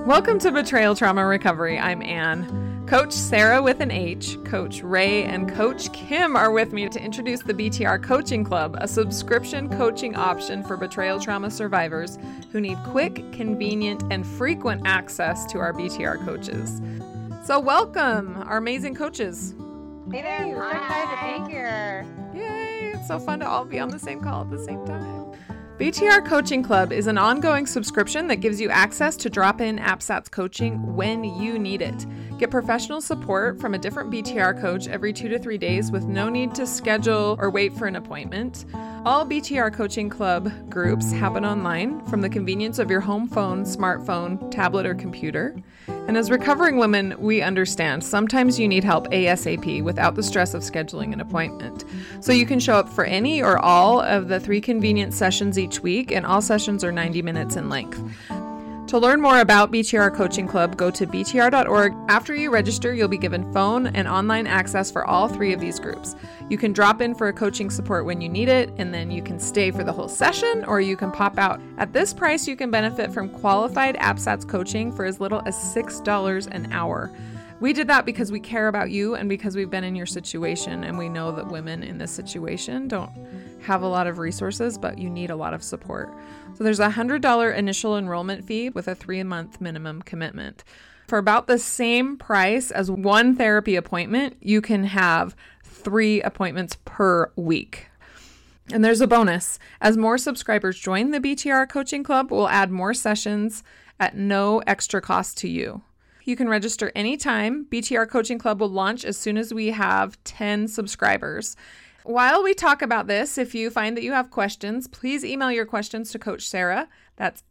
Welcome to Betrayal Trauma Recovery. I'm Ann. Coach Sarah with an H, Coach Ray, and Coach Kim are with me to introduce the BTR Coaching Club, a subscription coaching option for betrayal trauma survivors who need quick, convenient, and frequent access to our BTR coaches. So welcome, our amazing coaches. Hey there, we're so excited to be here. Yay, it's so fun to all be on the same call at the same time. BTR Coaching Club is an ongoing subscription that gives you access to drop-in APSATS coaching when you need it. Get professional support from a different BTR coach every 2 to 3 days with no need to schedule or wait for an appointment. All BTR Coaching Club groups happen online from the convenience of your home phone, smartphone, tablet, or computer. And as recovering women, we understand sometimes you need help ASAP without the stress of scheduling an appointment. So you can show up for any or all of the 3 convenient sessions each week, and all sessions are 90 minutes in length. To learn more about BTR Coaching Club, go to btr.org. After you register, you'll be given phone and online access for all 3 of these groups. You can drop in for a coaching support when you need it, and then you can stay for the whole session, or you can pop out. At this price, you can benefit from qualified APSATS coaching for as little as $6 an hour. We did that because we care about you and because we've been in your situation, and we know that women in this situation don't have a lot of resources, but you need a lot of support. So there's a $100 initial enrollment fee with a 3-month minimum commitment. For about the same price as 1 therapy appointment, you can have 3 appointments per week. And there's a bonus. As more subscribers join the BTR Coaching Club, we'll add more sessions at no extra cost to you. You can register anytime. BTR Coaching Club will launch as soon as we have 10 subscribers. While we talk about this, if you find that you have questions, please email your questions to Coach Sarah. That's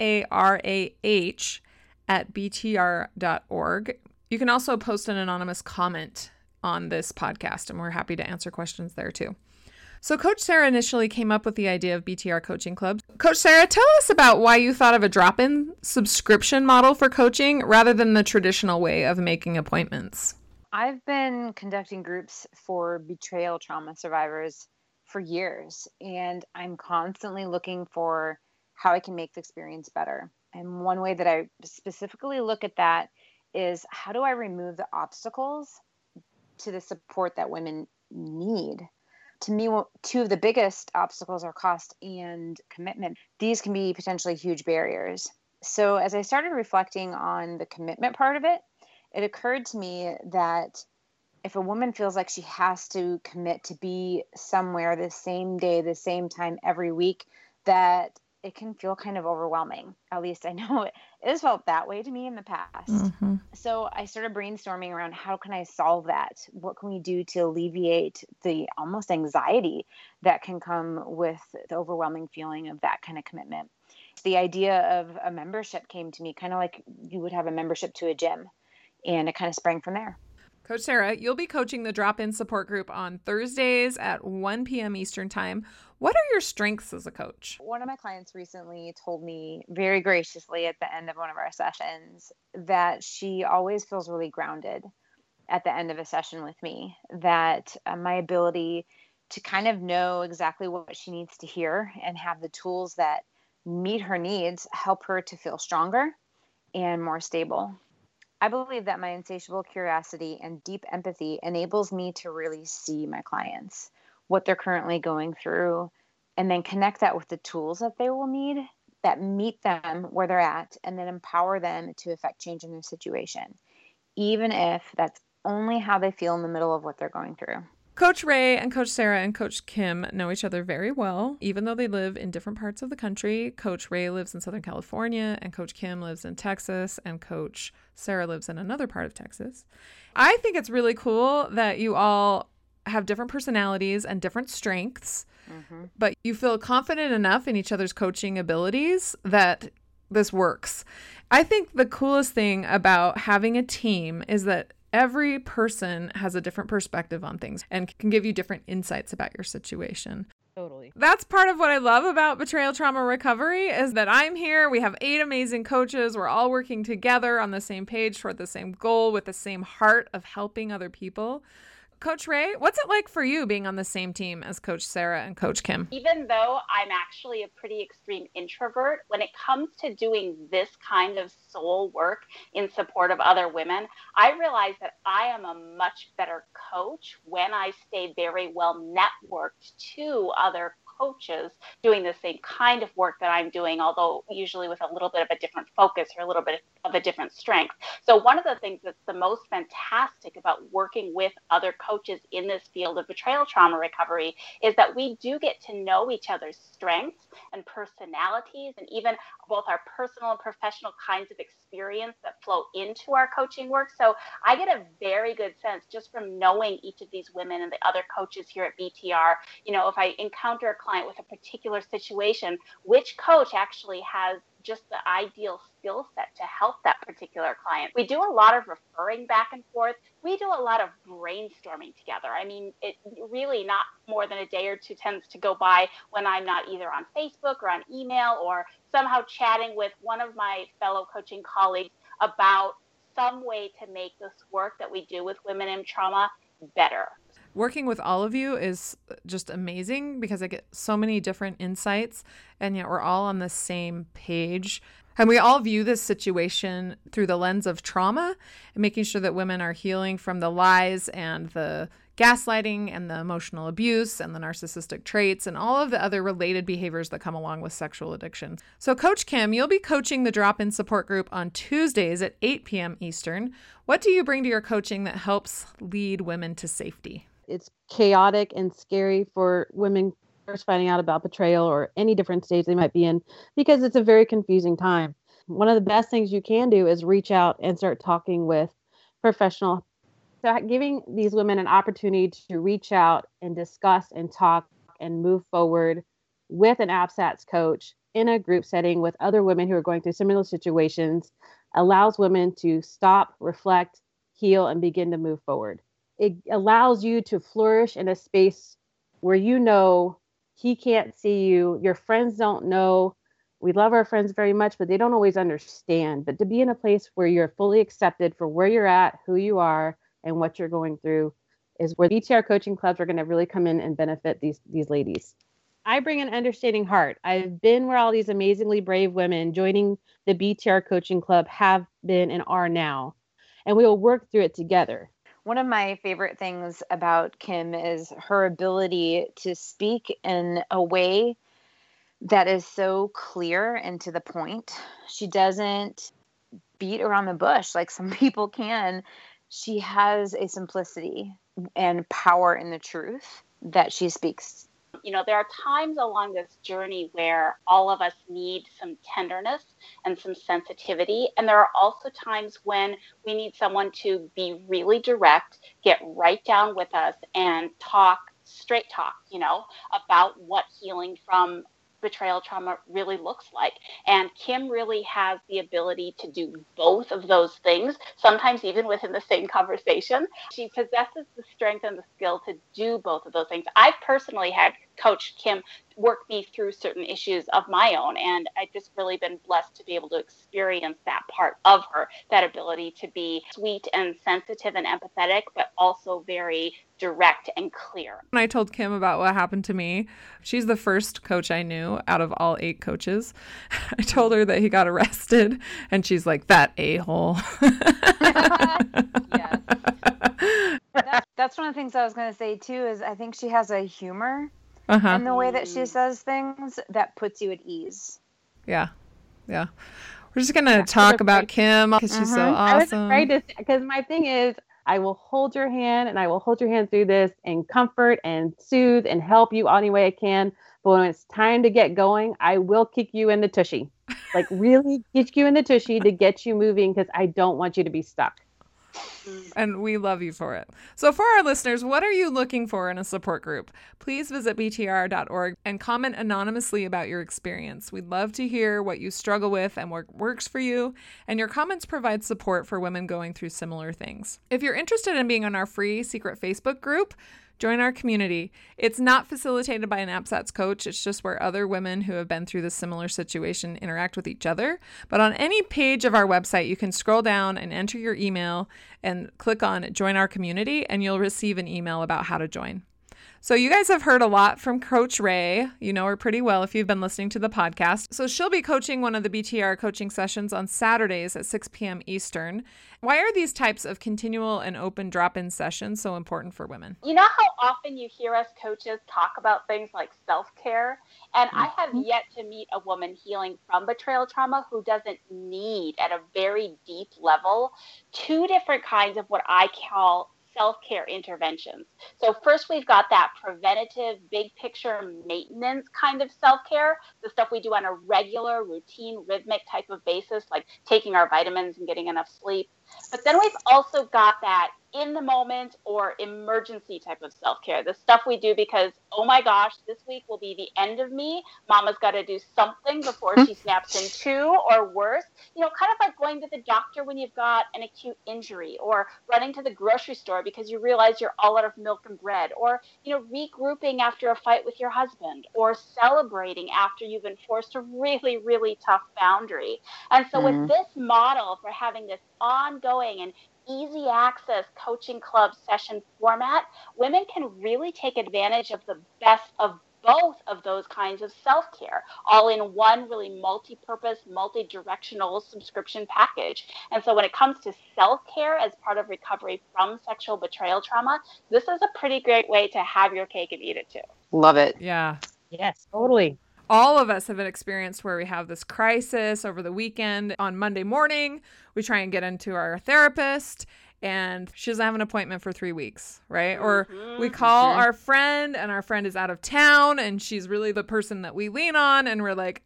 SARAH at btr.org. You can also post an anonymous comment on this podcast, and we're happy to answer questions there too. So Coach Sarah initially came up with the idea of BTR Coaching Club. Coach Sarah, tell us about why you thought of a drop-in subscription model for coaching rather than the traditional way of making appointments. I've been conducting groups for betrayal trauma survivors for years, and I'm constantly looking for how I can make the experience better. And one way that I specifically look at that is, how do I remove the obstacles to the support that women need? To me, 2 of the biggest obstacles are cost and commitment. These can be potentially huge barriers. So as I started reflecting on the commitment part of it, it occurred to me that if a woman feels like she has to commit to be somewhere the same day, the same time every week, that it can feel kind of overwhelming. At least I know it has felt that way to me in the past. Mm-hmm. So I started brainstorming around, how can I solve that? What can we do to alleviate the almost anxiety that can come with the overwhelming feeling of that kind of commitment? The idea of a membership came to me, kind of like you would have a membership to a gym. And it kind of sprang from there. Coach Sarah, you'll be coaching the drop-in support group on Thursdays at 1 p.m. Eastern time. What are your strengths as a coach? One of my clients recently told me very graciously at the end of one of our sessions that she always feels really grounded at the end of a session with me, that my ability to kind of know exactly what she needs to hear and have the tools that meet her needs help her to feel stronger and more stable. I believe that my insatiable curiosity and deep empathy enables me to really see my clients, what they're currently going through, and then connect that with the tools that they will need that meet them where they're at, and then empower them to affect change in their situation, even if that's only how they feel in the middle of what they're going through. Coach Ray and Coach Sarah and Coach Kim know each other very well, even though they live in different parts of the country. Coach Ray lives in Southern California, and Coach Kim lives in Texas, and Coach Sarah lives in another part of Texas. I think it's really cool that you all have different personalities and different strengths, but you feel confident enough in each other's coaching abilities that this works. I think the coolest thing about having a team is that every person has a different perspective on things and can give you different insights about your situation. Totally. That's part of what I love about Betrayal Trauma Recovery is that I'm here. We have 8 amazing coaches. We're all working together on the same page toward the same goal with the same heart of helping other people. Coach Ray, what's it like for you being on the same team as Coach Sarah and Coach Kim? Even though I'm actually a pretty extreme introvert, when it comes to doing this kind of soul work in support of other women, I realize that I am a much better coach when I stay very well networked to other coaches doing the same kind of work that I'm doing, although usually with a little bit of a different focus or a little bit of a different strength. So one of the things that's the most fantastic about working with other coaches in this field of betrayal trauma recovery is that we do get to know each other's strengths and personalities, and even both our personal and professional kinds of experience that flow into our coaching work. So I get a very good sense just from knowing each of these women and the other coaches here at BTR. If I encounter a client with a particular situation, which coach actually has just the ideal skill set to help that particular client. We do a lot of referring back and forth. We do a lot of brainstorming together. I mean, it really not more than a day or two tends to go by when I'm not either on Facebook or on email or somehow chatting with one of my fellow coaching colleagues about some way to make this work that we do with women in trauma better. Working with all of you is just amazing because I get so many different insights, and yet we're all on the same page. And we all view this situation through the lens of trauma and making sure that women are healing from the lies and the gaslighting and the emotional abuse and the narcissistic traits and all of the other related behaviors that come along with sexual addiction. So Coach Kim, you'll be coaching the Drop-In Support Group on Tuesdays at 8 p.m. Eastern. What do you bring to your coaching that helps lead women to safety? It's chaotic and scary for women first finding out about betrayal or any different stage they might be in because it's a very confusing time. One of the best things you can do is reach out and start talking with professional. So giving these women an opportunity to reach out and discuss and talk and move forward with an APSATS coach in a group setting with other women who are going through similar situations allows women to stop, reflect, heal, and begin to move forward. It allows you to flourish in a space where you know he can't see you, your friends don't know. We love our friends very much, but they don't always understand. But to be in a place where you're fully accepted for where you're at, who you are, and what you're going through is where BTR coaching clubs are going to really come in and benefit these ladies. I bring an understanding heart. I've been where all these amazingly brave women joining the BTR coaching club have been and are now, and we will work through it together. One of my favorite things about Kim is her ability to speak in a way that is so clear and to the point. She doesn't beat around the bush like some people can. She has a simplicity and power in the truth that she speaks. There are times along this journey where all of us need some tenderness and some sensitivity. And there are also times when we need someone to be really direct, get right down with us and straight talk, about what healing from betrayal trauma really looks like. And Kim really has the ability to do both of those things, sometimes even within the same conversation. She possesses the strength and the skill to do both of those things. I've personally had Coach Kim work me through certain issues of my own, and I've just really been blessed to be able to experience that part of her, that ability to be sweet and sensitive and empathetic, but also very direct and clear. When I told Kim about what happened to me, she's the first coach I knew out of all 8 coaches. I told her that he got arrested, and she's like, that a-hole. Yes. That's one of the things I was going to say, too, is I think she has a humor in the way that she says things that puts you at ease. Yeah. We're just going to talk about Kim because she's so awesome. I was afraid to, because my thing is, I will hold your hand and I will hold your hand through this and comfort and soothe and help you any way I can. But when it's time to get going, I will kick you in the tushy. Like really kick you in the tushy to get you moving because I don't want you to be stuck. And we love you for it. So for our listeners, what are you looking for in a support group? Please visit btr.org and comment anonymously about your experience. We'd love to hear what you struggle with and what works for you. And your comments provide support for women going through similar things. If you're interested in being on our free secret Facebook group, Join our community. It's not facilitated by an APSATS coach. It's just where other women who have been through this similar situation interact with each other. But on any page of our website, you can scroll down and enter your email and click on Join Our Community, and you'll receive an email about how to join. So you guys have heard a lot from Coach Ray. You know her pretty well if you've been listening to the podcast. So she'll be coaching one of the BTR coaching sessions on Saturdays at 6 p.m. Eastern. Why are these types of continual and open drop-in sessions so important for women? You know how often you hear us coaches talk about things like self-care? And I have yet to meet a woman healing from betrayal trauma who doesn't need, at a very deep level, 2 different kinds of what I call self-care interventions. So first, we've got that preventative, big picture maintenance kind of self-care, the stuff we do on a regular, routine, rhythmic type of basis, like taking our vitamins and getting enough sleep. But then we've also got that in the moment or emergency type of self-care, the stuff we do because, oh my gosh, this week will be the end of me. Mama's got to do something before she snaps in 2 or worse. You know, kind of like going to the doctor when you've got an acute injury, or running to the grocery store because you realize you're all out of milk and bread, or, you know, regrouping after a fight with your husband, or celebrating after you've enforced a really, really tough boundary. And so with this model for having this ongoing and easy access coaching club session format, women can really take advantage of the best of both of those kinds of self-care, all in one really multi-purpose, multi-directional subscription package. And so when it comes to self-care as part of recovery from sexual betrayal trauma, this is a pretty great way to have your cake and eat it too. Love it. Yeah. Yes, totally. All of us have an experience where we have this crisis over the weekend. On Monday morning, we try and get into our therapist, and she doesn't have an appointment for 3 weeks, right? Or we call our friend, and our friend is out of town, and she's really the person that we lean on, and we're like,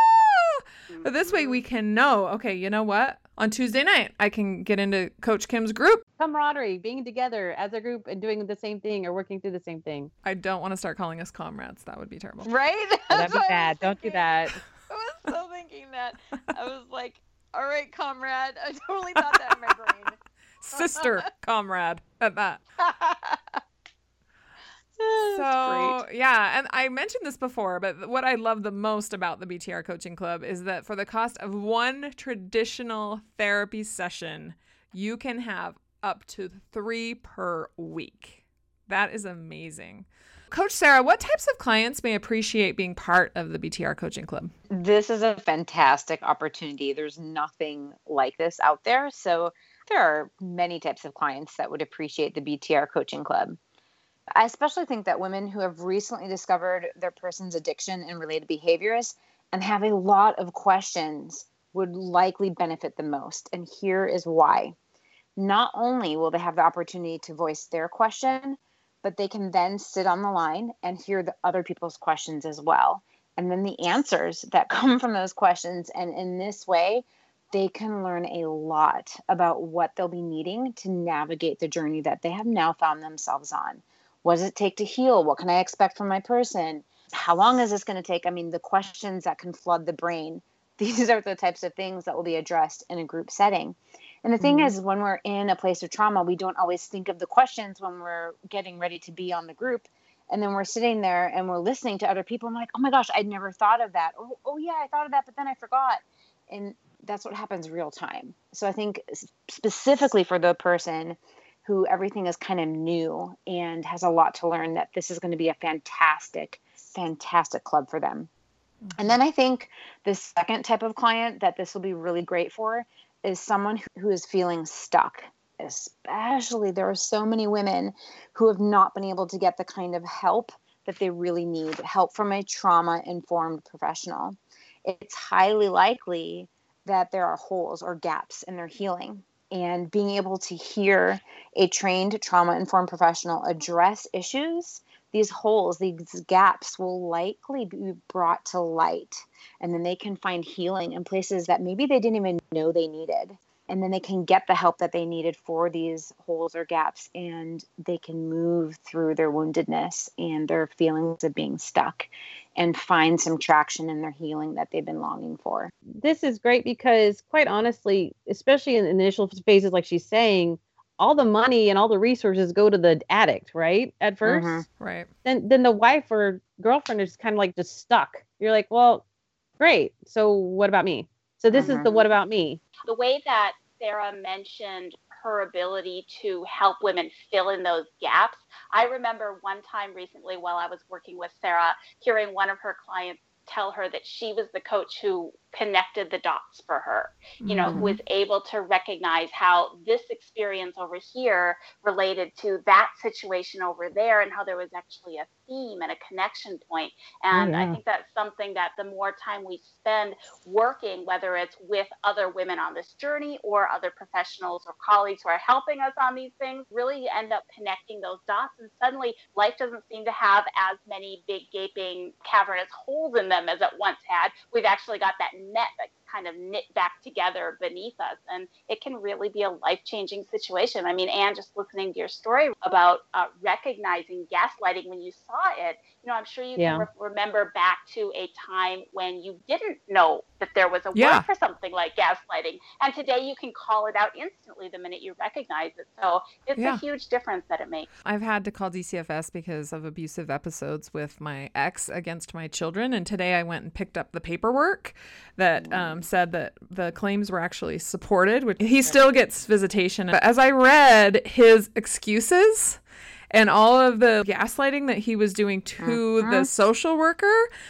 ah! But this way we can know, okay, you know what? On Tuesday night, I can get into Coach Kim's group. Camaraderie, being together as a group and doing the same thing or working through the same thing. I don't want to start calling us comrades. That would be terrible. Right? Oh, that'd be bad. Don't do that. I was so thinking that. I was like, all right, comrade. I totally thought that in my brain. Sister comrade at that. So, yeah, and I mentioned this before, but what I love the most about the BTR Coaching Club is that for the cost of one traditional therapy session, you can have up to 3 per week. That is amazing. Coach Sarah, what types of clients may appreciate being part of the BTR Coaching Club? This is a fantastic opportunity. There's nothing like this out there. So there are many types of clients that would appreciate the BTR Coaching Club. I especially think that women who have recently discovered their person's addiction and related behaviors and have a lot of questions would likely benefit the most. And here is why. Not only will they have the opportunity to voice their question, but they can then sit on the line and hear the other people's questions as well. And then the answers that come from those questions. And in this way, they can learn a lot about what they'll be needing to navigate the journey that they have now found themselves on. What does it take to heal? What can I expect from my person? How long is this going to take? I mean, the questions that can flood the brain, these are the types of things that will be addressed in a group setting. And the thing is, when we're in a place of trauma, we don't always think of the questions when we're getting ready to be on the group. And then we're sitting there and we're listening to other people. I'm like, oh my gosh, I'd never thought of that. Oh yeah, I thought of that, but then I forgot. And that's what happens real time. So I think specifically for the person who everything is kind of new and has a lot to learn, that this is going to be a fantastic, fantastic club for them. And then I think the second type of client that this will be really great for is someone who is feeling stuck. Especially, there are so many women who have not been able to get the kind of help that they really need, help from a trauma-informed professional. It's highly likely that there are holes or gaps in their healing. And being able to hear a trained trauma-informed professional address issues, these holes, these gaps will likely be brought to light. And then they can find healing in places that maybe they didn't even know they needed. And then they can get the help that they needed for these holes or gaps, and they can move through their woundedness and their feelings of being stuck and find some traction in their healing that they've been longing for. This is great because, quite honestly, especially in initial phases, like she's saying, all the money and all the resources go to the addict, right? At first, Right. then the wife or girlfriend is kind of like just stuck. You're like, well, great. So what about me? So this is the what about me? The way that Sarah mentioned her ability to help women fill in those gaps. I remember one time recently while I was working with Sarah, hearing one of her clients tell her that she was the coach who connected the dots for her, you know, who was able to recognize how this experience over here related to that situation over there and how there was actually a theme and a connection point. And I think that's something that the more time we spend working, whether it's with other women on this journey or other professionals or colleagues who are helping us on these things, really end up connecting those dots. And suddenly life doesn't seem to have as many big gaping cavernous holes in them as it once had. We've actually got that net that kind of knit back together beneath us. And it can really be a life-changing situation. I mean, Anne, just listening to your story about recognizing gaslighting when you saw it, you know, I'm sure you can remember back to a time when you didn't know that there was a word for something like gaslighting. And today you can call it out instantly the minute you recognize it. So it's a huge difference that it makes. I've had to call DCFS because of abusive episodes with my ex against my children. And today I went and picked up the paperwork that said that the claims were actually supported. He still gets visitation. But as I read his excuses and all of the gaslighting that he was doing to the social worker,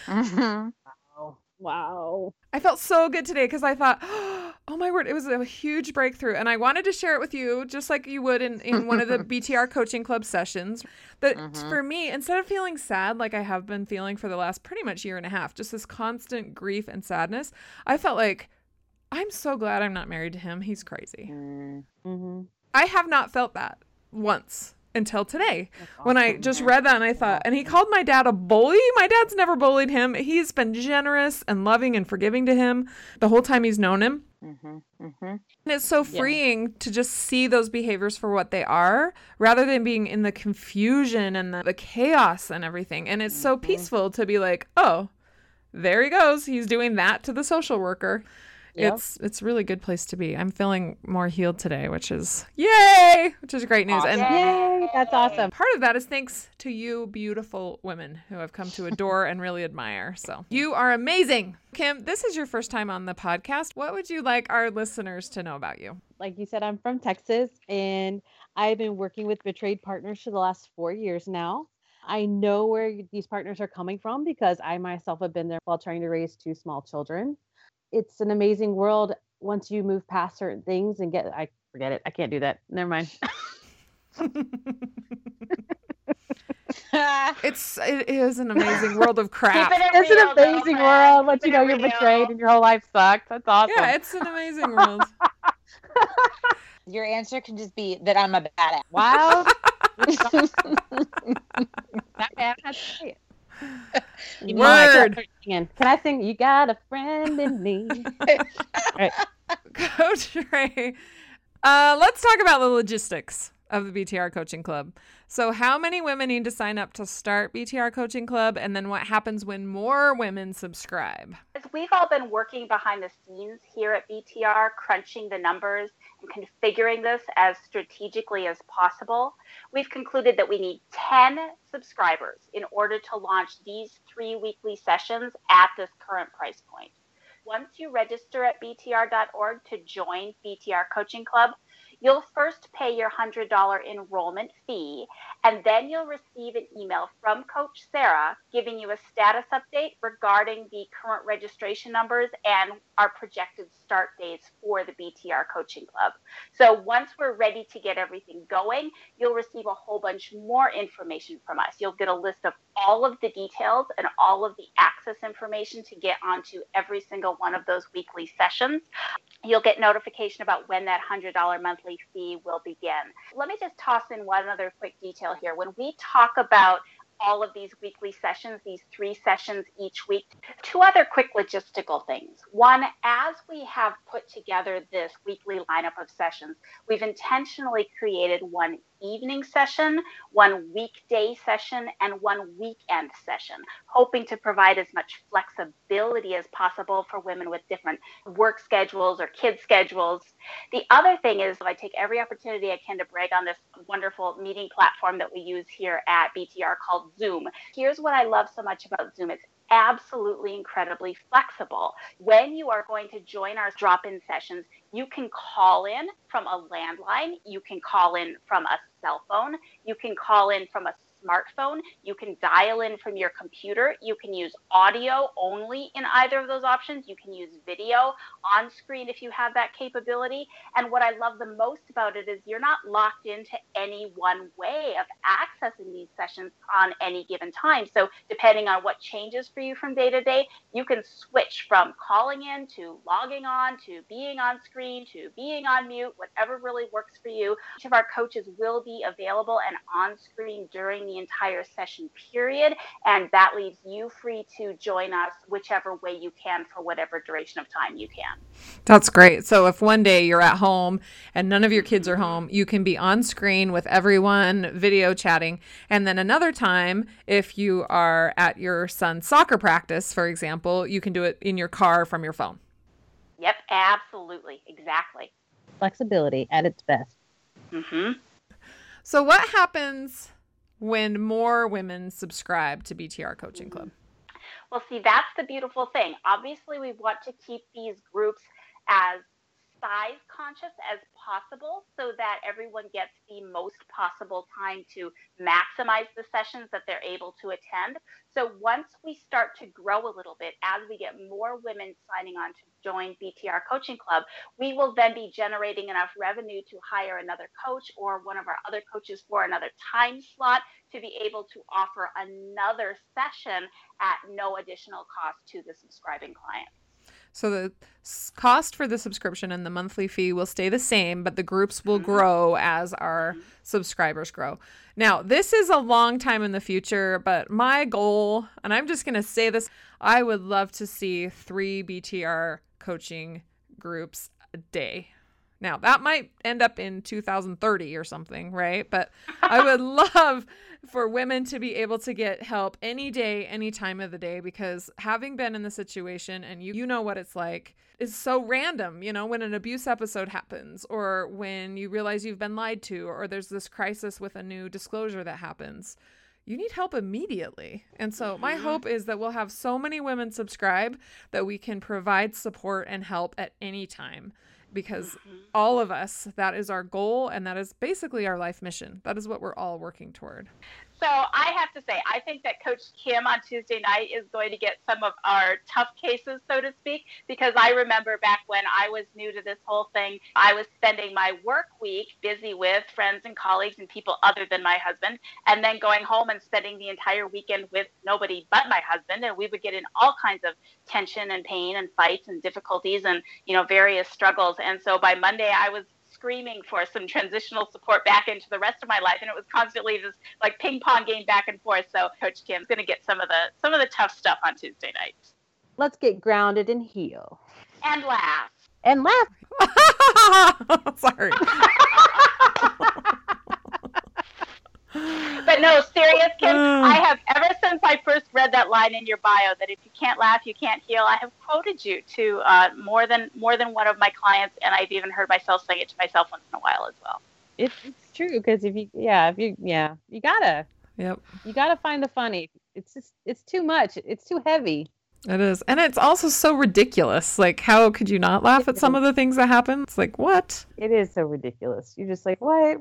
Wow. I felt so good today because I thought, oh my word, it was a huge breakthrough. And I wanted to share it with you, just like you would in one of the BTR Coaching Club sessions. That for me, instead of feeling sad like I have been feeling for the last pretty much year and a half, just this constant grief and sadness, I felt like, I'm so glad I'm not married to him. He's crazy. I have not felt that once until today when I just read that and I thought, and he called my dad a bully. My dad's never bullied him. He's been generous and loving and forgiving to him the whole time he's known him. And it's so freeing to just see those behaviors for what they are rather than being in the confusion and the chaos and everything. And it's so peaceful to be like, oh, there he goes. He's doing that to the social worker. It's a really good place to be. I'm feeling more healed today, which is great news. And Yay, that's awesome. part of that is thanks to you beautiful women who have come to adore and really admire. So you are amazing. Kim, this is your first time on the podcast. What would you like our listeners to know about you? Like you said, I'm from Texas and I've been working with betrayed partners for the last 4 years now. I know where these partners are coming from because I myself have been there while trying to raise 2 small children. It's an amazing world once you move past certain things and forget it. I can't do that. Never mind. It is an amazing world of crap. It's an amazing world once you know you're betrayed and your whole life sucks. That's awesome. Yeah, it's an amazing world. Your answer can just be that I'm a badass. Wow. That man has to say it. Word. Can I sing You Got a Friend in Me? Right. Coach Ray, let's talk about the logistics of the BTR Coaching Club. So how many women need to sign up to start BTR Coaching Club? And then what happens when more women subscribe? As we've all been working behind the scenes here at BTR, crunching the numbers and configuring this as strategically as possible, we've concluded that we need 10 subscribers in order to launch these 3 weekly sessions at this current price point. Once you register at btr.org to join BTR Coaching Club, you'll first pay your $100 enrollment fee, and then you'll receive an email from Coach Sarah giving you a status update regarding the current registration numbers and our projected start dates for the BTR Coaching Club. So once we're ready to get everything going, you'll receive a whole bunch more information from us. You'll get a list of all of the details and all of the access information to get onto every single one of those weekly sessions. You'll get notification about when that $100 monthly fee will begin. Let me just toss in one other quick detail here. When we talk about all of these weekly sessions, these 3 sessions each week, 2 other quick logistical things. One, as we have put together this weekly lineup of sessions, we've intentionally created one evening session, one weekday session, and one weekend session, hoping to provide as much flexibility as possible for women with different work schedules or kid schedules. The other thing is I take every opportunity I can to brag on this wonderful meeting platform that we use here at BTR called Zoom. Here's what I love so much about Zoom. It's absolutely incredibly flexible. When you are going to join our drop-in sessions, you can call in from a landline, you can call in from a cell phone, you can call in from a smartphone, you can dial in from your computer, you can use audio only in either of those options, you can use video on screen if you have that capability. And what I love the most about it is you're not locked into any one way of accessing these sessions on any given time. So depending on what changes for you from day to day, you can switch from calling in to logging on to being on screen to being on mute, whatever really works for you. Each of our coaches will be available and on screen during the entire session period, and that leaves you free to join us whichever way you can for whatever duration of time you can. That's great. So if one day you're at home and none of your kids are home, you can be on screen with everyone video chatting. And then another time, if you are at your son's soccer practice, for example, you can do it in your car from your phone. Yep, absolutely. Exactly. Flexibility at its best. Mm-hmm. So what happens when more women subscribe to BTR Coaching Club? Well, see, that's the beautiful thing. Obviously, we want to keep these groups as size conscious as possible so that everyone gets the most possible time to maximize the sessions that they're able to attend. So once we start to grow a little bit, as we get more women signing on to join BTR Coaching Club, we will then be generating enough revenue to hire another coach or one of our other coaches for another time slot to be able to offer another session at no additional cost to the subscribing client. So the cost for the subscription and the monthly fee will stay the same, but the groups will grow as our subscribers grow. Now, this is a long time in the future, but my goal, and I'm just going to say this, I would love to see 3 BTR coaching groups a day. Now, that might end up in 2030 or something, right? But I would love for women to be able to get help any day, any time of the day, because having been in the situation, and you know what it's like, is so random, you know, when an abuse episode happens or when you realize you've been lied to or there's this crisis with a new disclosure that happens. You need help immediately. And so my hope is that we'll have so many women subscribe that we can provide support and help at any time. Because all of us, that is our goal, and that is basically our life mission. That is what we're all working toward. So I have to say, I think that Coach Kim on Tuesday night is going to get some of our tough cases, so to speak, because I remember back when I was new to this whole thing, I was spending my work week busy with friends and colleagues and people other than my husband, and then going home and spending the entire weekend with nobody but my husband, and we would get in all kinds of tension and pain and fights and difficulties and, you know, various struggles. And so by Monday, I was screaming for some transitional support back into the rest of my life, and it was constantly this like ping pong game back and forth. So Coach Kim's going to get some of the tough stuff on Tuesday nights. Let's get grounded and heal And laugh. and laugh. Sorry. But no, serious, Kim, I have, ever since I first read that line in your bio that if you can't laugh, you can't heal, I have quoted you to more than one of my clients, and I've even heard myself saying it to myself once in a while as well. It's true, because you gotta. Yep. You gotta find the funny. It's too much. It's too heavy. It is. And it's also so ridiculous. Like, how could you not laugh at some of the things that happen? It's like, what? It is so ridiculous. You're just like, what?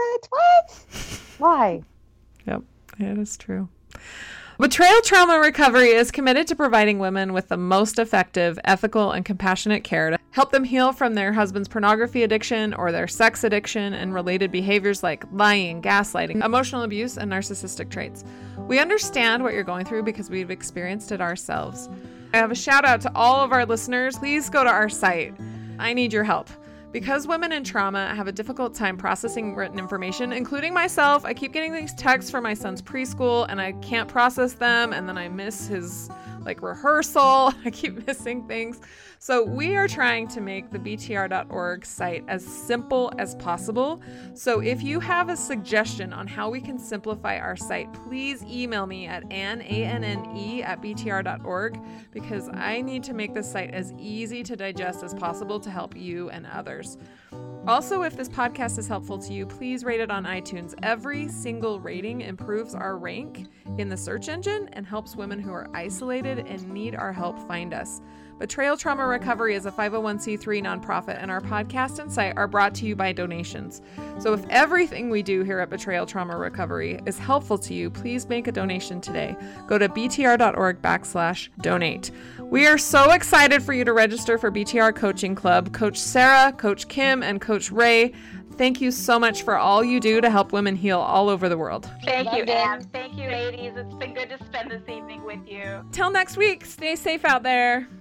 Why? Yep, it is true. Betrayal Trauma Recovery is committed to providing women with the most effective, ethical, and compassionate care to help them heal from their husband's pornography addiction or their sex addiction and related behaviors like lying, gaslighting, emotional abuse, and narcissistic traits. We understand what you're going through because we've experienced it ourselves. I have a shout out to all of our listeners. Please go to our site. I need your help. Because women in trauma have a difficult time processing written information, including myself, I keep getting these texts from my son's preschool and I can't process them, and then I miss his like rehearsal. I keep missing things. So we are trying to make the btr.org site as simple as possible. So if you have a suggestion on how we can simplify our site, please email me at anne@btr.org, because I need to make this site as easy to digest as possible to help you and others. Also, if this podcast is helpful to you, please rate it on iTunes. Every single rating improves our rank in the search engine and helps women who are isolated and need our help find us. Betrayal Trauma Recovery is a 501c3 nonprofit, and our podcast and site are brought to you by donations. So if everything we do here at Betrayal Trauma Recovery is helpful to you, please make a donation today. Go to btr.org/donate. We are so excited for you to register for BTR Coaching Club. Coach Sarah, Coach Kim, and Coach Ray, thank you so much for all you do to help women heal all over the world. Thank you, Anne. Thank you, ladies. It's been good to spend this evening with you. Till next week, stay safe out there.